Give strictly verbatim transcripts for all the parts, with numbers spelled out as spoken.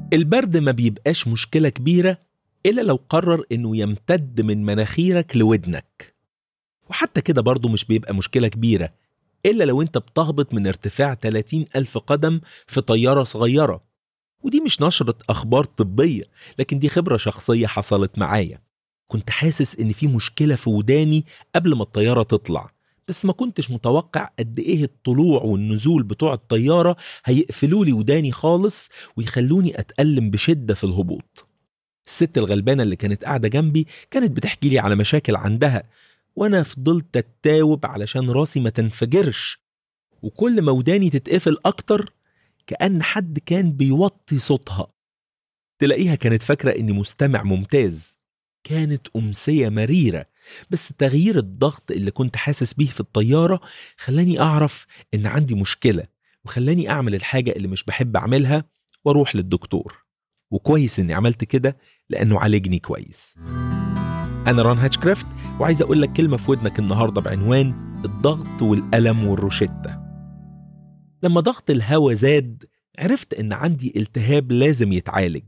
البرد ما بيبقاش مشكلة كبيرة إلا لو قرر إنه يمتد من مناخيرك لودنك، وحتى كده برضو مش بيبقى مشكلة كبيرة إلا لو أنت بتهبط من ارتفاع ثلاثين ألف قدم في طيارة صغيرة. ودي مش نشرة أخبار طبية، لكن دي خبرة شخصية حصلت معايا. كنت حاسس إن في مشكلة في وداني قبل ما الطيارة تطلع، بس ما كنتش متوقع قد إيه الطلوع والنزول بتوع الطيارة هيقفلوا لي وداني خالص ويخلوني أتألم بشدة في الهبوط. الست الغلبانة اللي كانت قاعدة جنبي كانت بتحكي لي على مشاكل عندها، وأنا فضلت أتاوب علشان راسي ما تنفجرش، وكل ما وداني تتقفل أكتر كأن حد كان بيوطي صوتها. تلاقيها كانت فاكرة إني مستمع ممتاز. كانت أمسية مريرة، بس تغيير الضغط اللي كنت حاسس بيه في الطيارة خلاني أعرف إن عندي مشكلة، وخلاني أعمل الحاجة اللي مش بحب أعملها وأروح للدكتور. وكويس إني عملت كده لأنه عالجني كويس. أنا ران هاتشكرافت، وعايز أقول لك كلمة في ودنك النهاردة بعنوان الضغط والألم والروشتة. لما ضغط الهواء زاد عرفت إن عندي التهاب لازم يتعالج،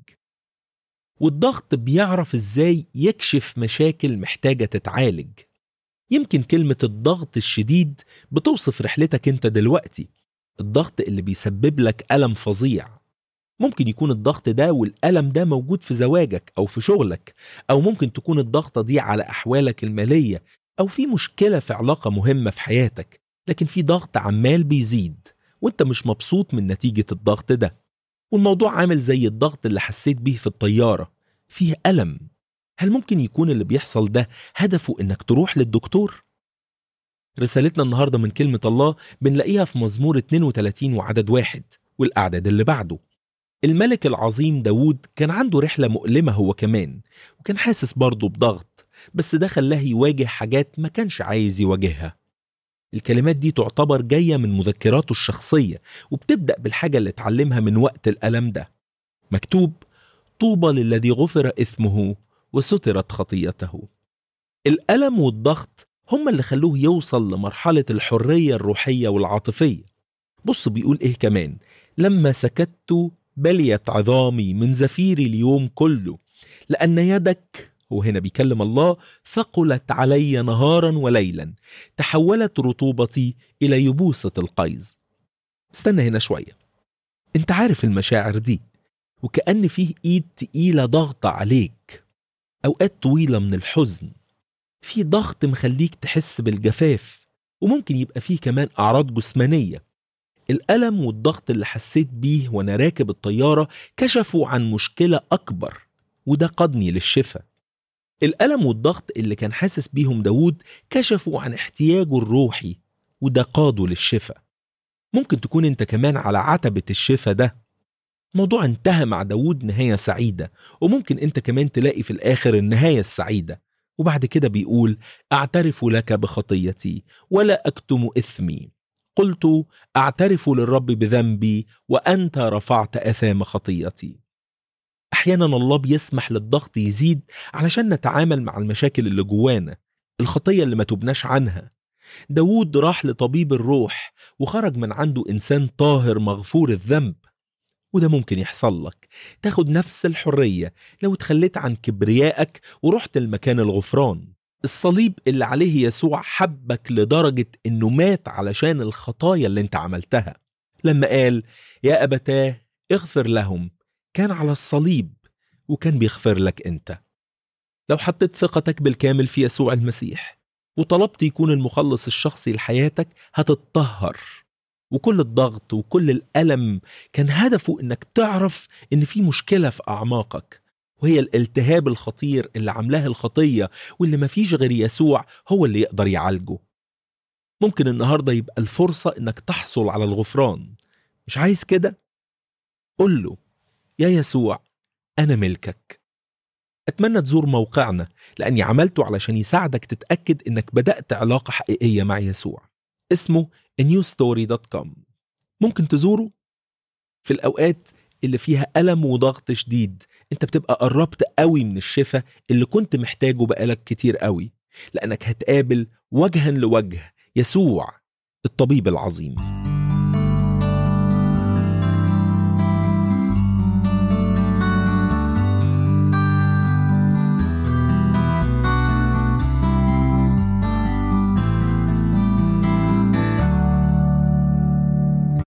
والضغط بيعرف إزاي يكشف مشاكل محتاجة تتعالج. يمكن كلمة الضغط الشديد بتوصف رحلتك أنت دلوقتي، الضغط اللي بيسبب لك ألم فظيع. ممكن يكون الضغط ده والألم ده موجود في زواجك أو في شغلك، أو ممكن تكون الضغطة دي على أحوالك المالية، أو في مشكلة في علاقة مهمة في حياتك، لكن في ضغط عمال بيزيد وانت مش مبسوط من نتيجة الضغط ده. والموضوع عامل زي الضغط اللي حسيت بيه في الطيارة، فيه ألم. هل ممكن يكون اللي بيحصل ده هدفه إنك تروح للدكتور؟ رسالتنا النهاردة من كلمة الله بنلاقيها في مزمور اثنين وثلاثين وعدد واحد والأعداد اللي بعده. الملك العظيم داود كان عنده رحلة مؤلمة هو كمان، وكان حاسس برضه بضغط، بس ده خلاه يواجه حاجات ما كانش عايز يواجهها. الكلمات دي تعتبر جاية من مذكراته الشخصية، وبتبدأ بالحاجة اللي اتعلمها من وقت الألم ده. مكتوب: طوبى للذي غفر إثمه وسترت خطيته. الألم والضغط هم اللي خلوه يوصل لمرحلة الحرية الروحية والعاطفية. بص بيقول إيه كمان: لما سكت بليت عظامي من زفيري اليوم كله، لأن يدك، وهنا بيكلم الله، ثقلت علي نهارا وليلا، تحولت رطوبتي إلى يبوسة القيظ. استنى هنا شوية، انت عارف المشاعر دي، وكأن فيه ايد تقيلة ضغط عليك، اوقات طويلة من الحزن، في ضغط مخليك تحس بالجفاف، وممكن يبقى فيه كمان أعراض جسمانية. الألم والضغط اللي حسيت بيه وانا راكب الطيارة كشفوا عن مشكلة أكبر، وده قادني للشفاء. الألم والضغط اللي كان حاسس بيهم داود كشفوا عن احتياجه الروحي، وده قاده للشفاء. ممكن تكون انت كمان على عتبة الشفاء ده. موضوع انتهى مع داود نهاية سعيدة، وممكن انت كمان تلاقي في الآخر النهاية السعيدة. وبعد كده بيقول: أعترف لك بخطيتي ولا أكتم إثمي، قلت أعترف للرب بذنبي وأنت رفعت أثام خطيتي. أحيانا الله بيسمح للضغط يزيد علشان نتعامل مع المشاكل اللي جوانا، الخطية اللي ما تبناش عنها. داود راح لطبيب الروح وخرج من عنده إنسان طاهر مغفور الذنب. وده ممكن يحصل لك، تاخد نفس الحرية لو تخليت عن كبريائك ورحت المكان الغفران. الصليب اللي عليه يسوع حبك لدرجة إنه مات علشان الخطايا اللي انت عملتها. لما قال: يا أبتاه اغفر لهم، كان على الصليب وكان بيغفر لك انت. لو حطيت ثقتك بالكامل في يسوع المسيح وطلبت يكون المخلص الشخصي لحياتك هتتطهر. وكل الضغط وكل الألم كان هدفه إنك تعرف إن في مشكلة في أعماقك، وهي الالتهاب الخطير اللي عملاه الخطية، واللي مفيش غير يسوع هو اللي يقدر يعالجه. ممكن النهاردة يبقى الفرصة إنك تحصل على الغفران. مش عايز كده؟ قل له: يا يسوع أنا ملكك. أتمنى تزور موقعنا، لأني عملته علشان يساعدك تتأكد إنك بدأت علاقة حقيقية مع يسوع. اسمه نيو ستوري دوت كوم. ممكن تزوره في الأوقات اللي فيها ألم وضغط شديد. انت بتبقى قربت قوي من الشفاء اللي كنت محتاجه بقالك كتير قوي، لأنك هتقابل وجها لوجه يسوع الطبيب العظيم.